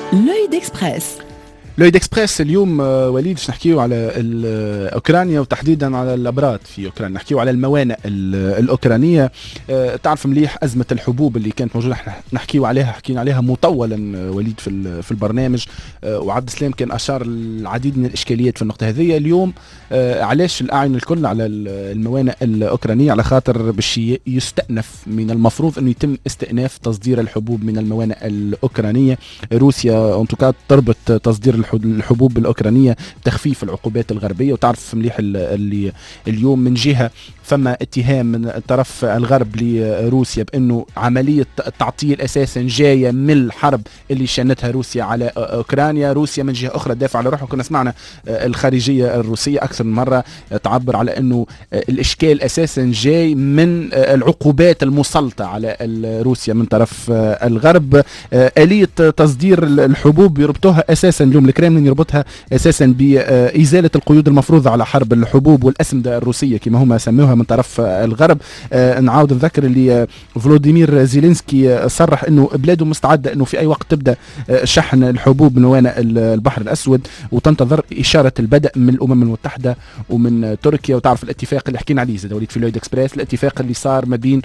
L'œil d'Express. لويد اكسبريس اليوم وليد باش نحكيو على اوكرانيا وتحديدا على الابراد في اوكرانيا، نحكيو على الموانئ الاوكرانيه. تعرف مليح ازمه الحبوب اللي كانت موجوده، نحكيو عليها، حكينا عليها مطولا وليد في البرنامج، وعبد السلام كان اشار العديد من الاشكاليات في النقطه هذه. اليوم علاش الاعين الكل على الموانئ الاوكرانيه؟ على خاطر باش يستأنف، من المفروض انه يتم استئناف تصدير الحبوب من الموانئ الاوكرانيه. روسيا انتوكا تربط تصدير الحبوب الأوكرانية بتخفيف العقوبات الغربية، وتعرف مليح اللي اليوم من جهة فما اتهام من الطرف الغرب لروسيا بأنه عملية التعطيل أساسا جاية من الحرب اللي شنتها روسيا على أوكرانيا. روسيا من جهة أخرى تدافع على روحها. كنا سمعنا الخارجية الروسية أكثر من مرة تعبر على أنه الإشكال أساسا جاي من العقوبات المسلطة على روسيا من طرف الغرب. آلية تصدير الحبوب يربطوها أساسا اليوم الكرملين يربطها أساسا بإزالة القيود المفروضة على حرب الحبوب والأسمدة الروسية كما هم سموها من طرف الغرب. نعاود نذكر اللي فلوديمير زيلينسكي صرح أنه بلاده مستعدة أنه في أي وقت تبدأ شحن الحبوب من موانئ البحر الأسود، وتنتظر إشارة البدء من الأمم المتحدة ومن تركيا. وتعرف الاتفاق اللي حكينا عليه زي وليد في لويد اكسبريس، الاتفاق اللي صار ما بين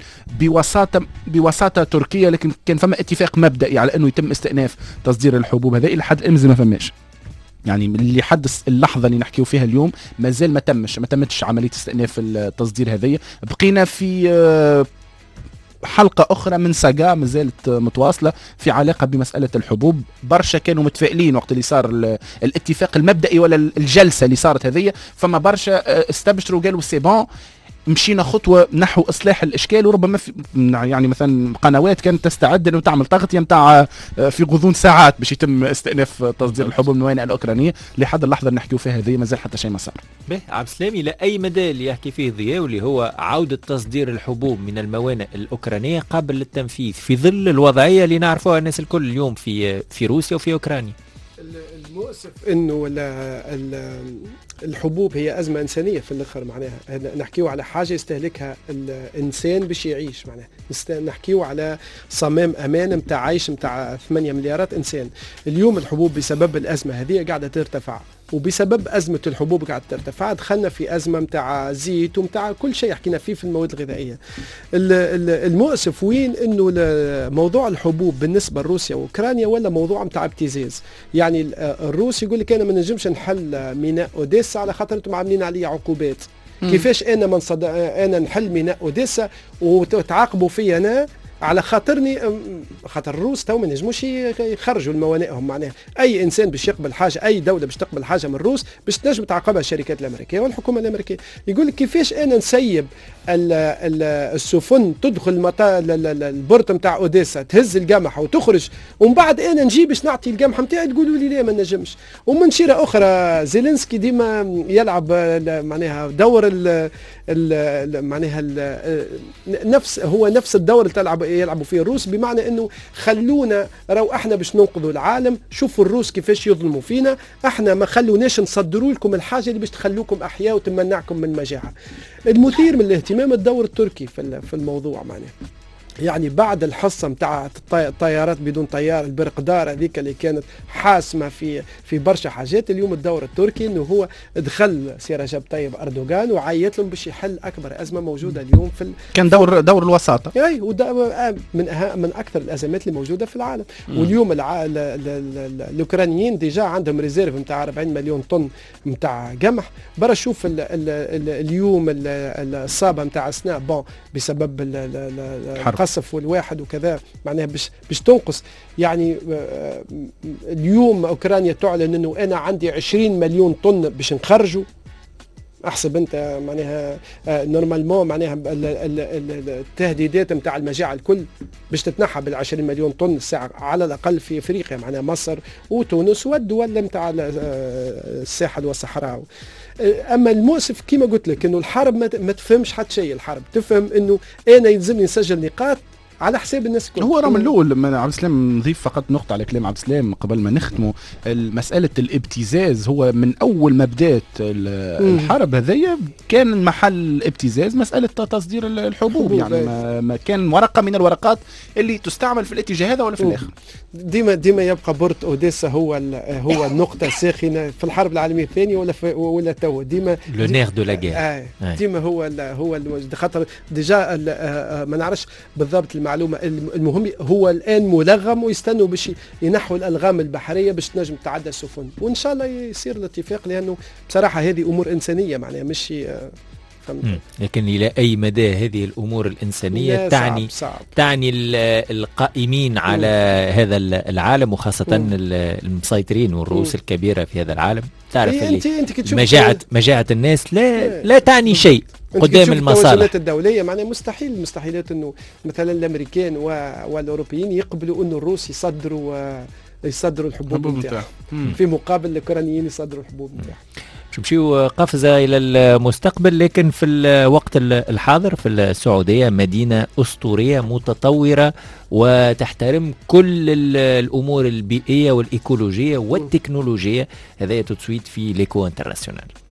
بوساطة تركيا، لكن كان فما اتفاق مبدئي على أنه يتم استئناف تصدير الحبوب هذا. إلى حد إمز ما فماش، يعني اللي حدث اللحظة اللي نحكيو فيها اليوم مازال ما تمتش عملية استئناف التصدير هذه. بقينا في حلقة أخرى من ساقا مازالت متواصلة في علاقة بمسألة الحبوب. برشا كانوا متفائلين وقت اللي صار الاتفاق المبدئي ولا الجلسة اللي صارت هذه، فما برشا استبشروا قالوا سيبون مشينا خطوة نحو إصلاح الإشكال. وربما يعني مثلا قنوات كانت تستعد أنه تعمل تغطية متاع في غضون ساعات باش يتم استئناف تصدير الحبوب من الموانئ الأوكرانية. لحد اللحظة اللي نحكيو فيها هذه مازال حتى شيء ما صار. به عبد السلام، إلى أي مدى اللي يحكي فيه ضياء واللي هو عودة تصدير الحبوب من الموانئ الأوكرانية قابل للتنفيذ في ظل الوضعية اللي نعرفوها الناس الكل اليوم في روسيا وفي أوكرانيا؟ المؤسف انه الحبوب هي ازمه انسانيه في الاخر، معناها نحكيو على حاجه يستهلكها الانسان باش يعيش، معناها نحكيو على صمام امان نتاع عيش نتاع 8 مليارات انسان. اليوم الحبوب بسبب الازمه هذه قاعده ترتفع، وبسبب أزمة الحبوب قاعدة ترتفع دخلنا في أزمة متاع زيت ومتاع كل شيء حكينا فيه في المواد الغذائية. المؤسف وين إنه موضوع الحبوب بالنسبة لروسيا وأوكرانيا ولا موضوع متاع ابتزاز. يعني الروس يقول لك أنا ما نجمش نحل ميناء أوديسا على خاطر أنتم عاملين عليه عقوبات. كيفاش أنا نحل ميناء أوديسا وتعاقبوا في أنا على خاطرني؟ خاطر الروس تو ما نجموش يخرجوا الموانئهم. معناها اي انسان باش يقبل حاجه، اي دوله باش تقبل حاجه من الروس باش تنجم تعاقبها الشركات الامريكيه والحكومه الامريكيه. يقول لك كيفاش انا نسيب السفن تدخل البورت نتاع اوديسا تهز القمح وتخرج، ومن بعد انا نجي باش نعطي القمح نتاعي تقولوا لي لا ما نجمش. ومن شيره اخرى زيلينسكي ديما يلعب معناها دور معناها نفس الدور اللي يلعبوا فيه الروس، بمعنى انه خلونا احنا باش ننقذوا العالم، شوفوا الروس كيفاش يظلموا فينا، احنا ما خلوناش نصدروا لكم الحاجه اللي باش تخلوكم احياء وتمنعكم من المجاعه. المثير من الاهتمام الدور التركي في الموضوع، معناه يعني بعد الحصة متاع الطيارات بدون طيار البرقدار هذيك اللي كانت حاسمة في برشا حاجات، اليوم الدور التركي انه هو دخل سي رجب طيب اردوغان وعيط لهم باش يحل اكبر ازمة موجودة اليوم كان دور الوساطة. اي من اكثر الازمات اللي موجودة في العالم. واليوم الاوكرانيين ديجا عندهم ريزيرف متاع 40 مليون طن متاع قمح. برا شوف اليوم الصابة متاع سناء بسبب القصف والواحد وكذا، معناها باش تنقص. يعني اليوم اوكرانيا تعلن انه انا عندي 20 مليون طن باش نخرجوا. احسب انت معناها نورمالمون معناها التهديدات نتاع المجاعه الكل باش تتنحى بال20 مليون طن الساعه على الاقل في افريقيا، معناها مصر وتونس والدول نتاع الساحل والصحراء. اما المؤسف كما قلت لك انه الحرب ما تفهمش حتى شيء. الحرب تفهم انه انا يلزمني نسجل نقاط على حساب الناس الكل. هو راه من الاول لما عبد السلام نضيف فقط نقطه على كلام عبد السلام قبل ما نختموا. مساله الابتزاز هو من اول ما بدات الحرب هذيا كان محل ابتزاز مساله تصدير الحبوب، يعني ما كان ورقه من الورقات اللي تستعمل في الاتجاه هذا ولا في الاخر. ديما يبقى بورت اوديسا هو النقطه الساخنه في الحرب العالميه الثانيه ولا توا ديما لو نير دو لا غير. ديما هو خاطر ديجا ما نعرفش بالضبط المعلومه. المهم هو الان ملغم ويستنوا باش ينحوا الالغام البحريه باش تنجم تعدى السفن، وان شاء الله يصير الاتفاق، لانه بصراحه هذه امور انسانيه معناها مش لكن إلى أي مدى هذه الأمور الإنسانية تعني القائمين على هذا العالم، وخاصة المسيطرين والرؤوس الكبيرة في هذا العالم. تعرف اللي مجاعة الناس لا تعني شيء قدام المصالح. التوازنات الدولية معناها مستحيلات أنه مثلا الأمريكان والأوروبيين يقبلوا أنه الروس يصدروا الحبوب نتاعهم في مقابل الأوكرانيين يصدروا الحبوب نتاعهم. نمشيو قفزة إلى المستقبل، لكن في الوقت الحاضر في السعودية مدينة أسطورية متطورة وتحترم كل الأمور البيئية والإيكولوجية والتكنولوجية. هذا تتسويت في ليكو انترناسيونال.